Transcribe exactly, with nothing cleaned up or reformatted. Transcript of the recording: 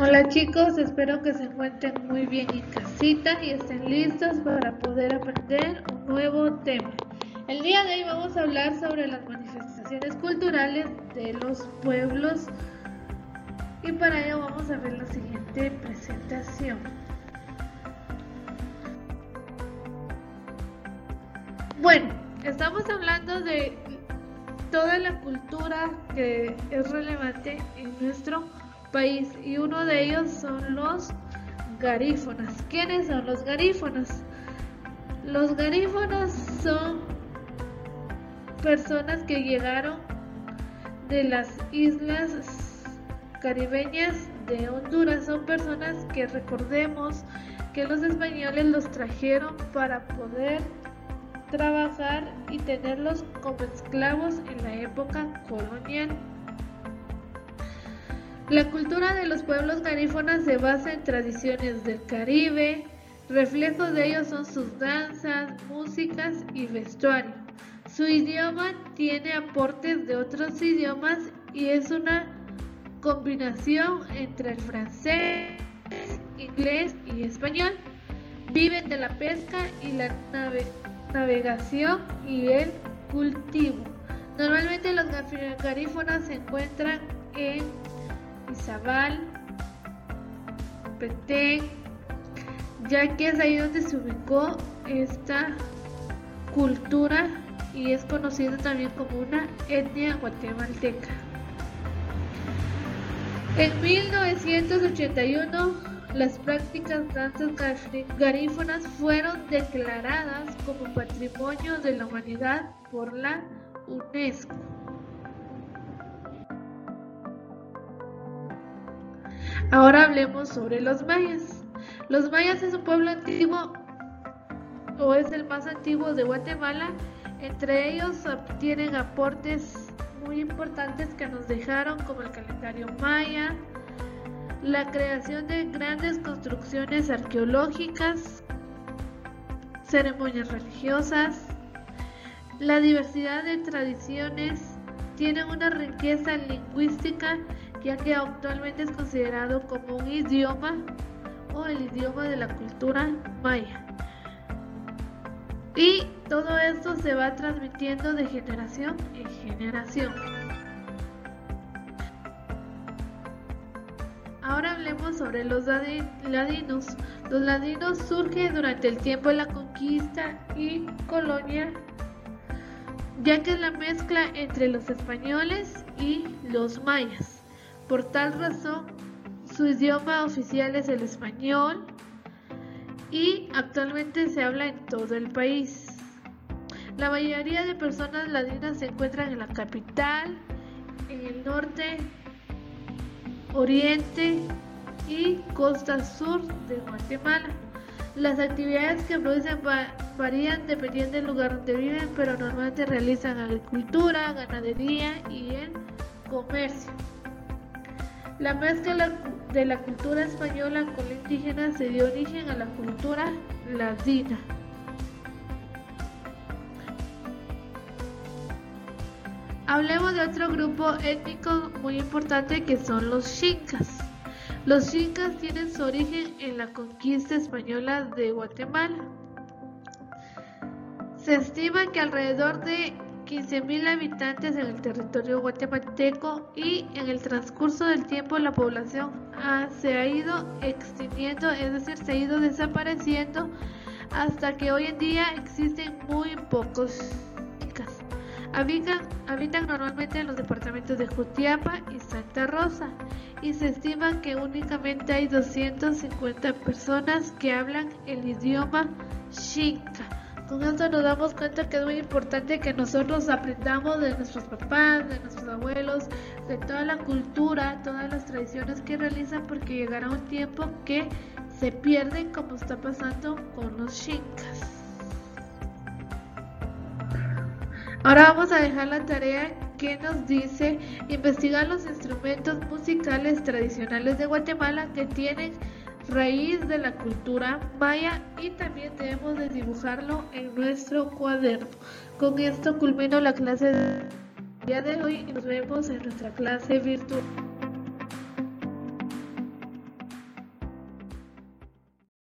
Hola chicos, espero que se encuentren muy bien en casita y estén listos para poder aprender un nuevo tema. El día de hoy vamos a hablar sobre las manifestaciones culturales de los pueblos y para ello vamos a ver la siguiente presentación. Bueno, estamos hablando de toda la cultura que es relevante en nuestro país y uno de ellos son los garífonas. ¿Quiénes son los garífonas? Los garífonas son personas que llegaron de las islas caribeñas de Honduras. Son personas que recordemos que los españoles los trajeron para poder trabajar y tenerlos como esclavos en la época colonial. La cultura de los pueblos garífonas se basa en tradiciones del Caribe. Reflejos de ellos son sus danzas, músicas y vestuario. Su idioma tiene aportes de otros idiomas y es una combinación entre el francés, inglés y español. Viven de la pesca y la nave navegación y el cultivo. Normalmente los garífonas se encuentran en Izabal, Petén, ya que es ahí donde se ubicó esta cultura y es conocido también como una etnia guatemalteca. En mil novecientos ochenta y uno, las prácticas danzas garífonas fueron declaradas como Patrimonio de la Humanidad por la UNESCO. Ahora hablemos sobre los mayas. Los mayas es un pueblo antiguo o es el más antiguo de Guatemala. Entre ellos tienen aportes muy importantes que nos dejaron, como el calendario maya, la creación de grandes construcciones arqueológicas, ceremonias religiosas, la diversidad de tradiciones, tienen una riqueza lingüística, ya que actualmente es considerado como un idioma o el idioma de la cultura maya. Y todo esto se va transmitiendo de generación en generación. Ahora hablemos sobre los ladinos. Los ladinos surgen durante el tiempo de la conquista y colonia, ya que es la mezcla entre los españoles y los mayas. Por tal razón, su idioma oficial es el español y actualmente se habla en todo el país. La mayoría de personas ladinas se encuentran en la capital, en el norte, oriente y costa sur de Guatemala. Las actividades que producen varían dependiendo del lugar donde viven, pero normalmente realizan agricultura, ganadería y el comercio. La mezcla de la cultura española con la indígena se dio origen a la cultura ladina. Hablemos de otro grupo étnico muy importante que son los xincas. Los xincas tienen su origen en la conquista española de Guatemala. Se estima que alrededor de quince mil habitantes en el territorio guatemalteco y en el transcurso del tiempo la población ha, se ha ido extinguiendo, es decir, se ha ido desapareciendo hasta que hoy en día existen muy pocos xincas. Habitan, habitan normalmente en los departamentos de Jutiapa y Santa Rosa y se estima que únicamente hay doscientas cincuenta personas que hablan el idioma xinca. Con esto nos damos cuenta que es muy importante que nosotros aprendamos de nuestros papás, de nuestros abuelos, de toda la cultura, todas las tradiciones que realizan, porque llegará un tiempo que se pierden, como está pasando con los xincas. Ahora vamos a dejar la tarea que nos dice investigar los instrumentos musicales tradicionales de Guatemala que tienen raíz de la cultura maya y también debemos de dibujarlo en nuestro cuaderno. Con esto culmino la clase del día de hoy y nos vemos en nuestra clase virtual.